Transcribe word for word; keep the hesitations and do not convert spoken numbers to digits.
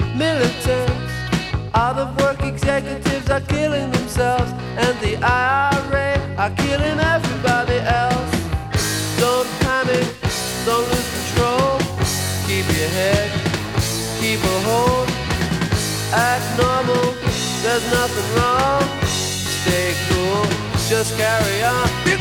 Militants, out of work executives are killing themselves, and the I R A are killing everybody else. Don't panic, don't lose control. Keep your head, keep a hold. Act normal, there's nothing wrong. Stay cool, just carry on.